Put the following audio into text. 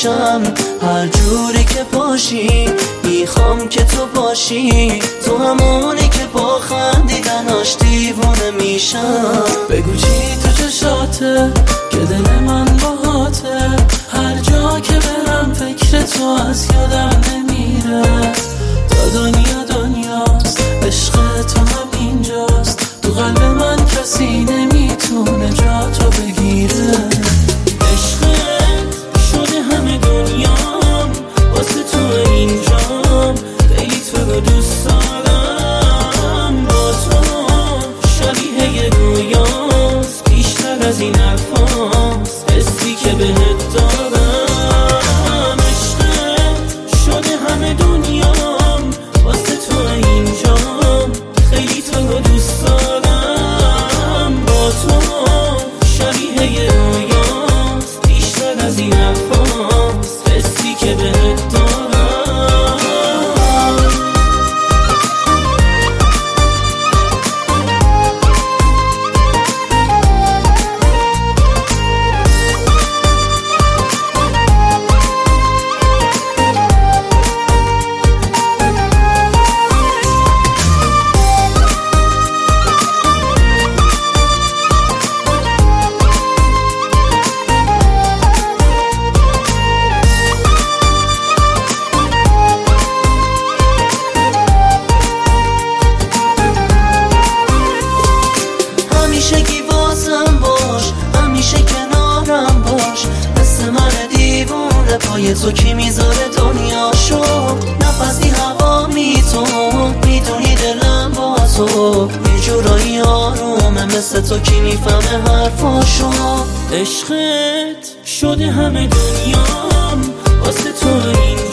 میشم هر جوری که باشی. میخوام که تو باشی، تو همونی که با خندیدناش دیوونه میشم. بگو چی تو چشاته که دل من باهاته، هر جا که برم فکر تو از یادم نمیره. تا دنیا دنیاست، عشق تو هم اینجاست، تو قلب من کسی نمیتونه جا تو بگیره. عشقت شده همه دنیام، واسه تو اینجام، خیلی تو رو دوست دارم. با تو شبیه یه رویاست، بیشتر از این حرفاست حسی که بهت دارم. عشقت شده همه دنیام، واسه تو اینجام، خیلی تو رو دوست دارم. با تو شبیه یه رویاست، بیشتر از این حرفاست حسی که بهت دارم. همیشگی واسم باش، همیشه کنارم باش، مثل من دیوونه پای تو کی میذاره دنیاشو. نفسی هوا تو میدونی دلم با تو یه جورایی آرومه، مثل تو کی میفهمه حرفاشو. عشقت شده همه دنیام، واسه تو این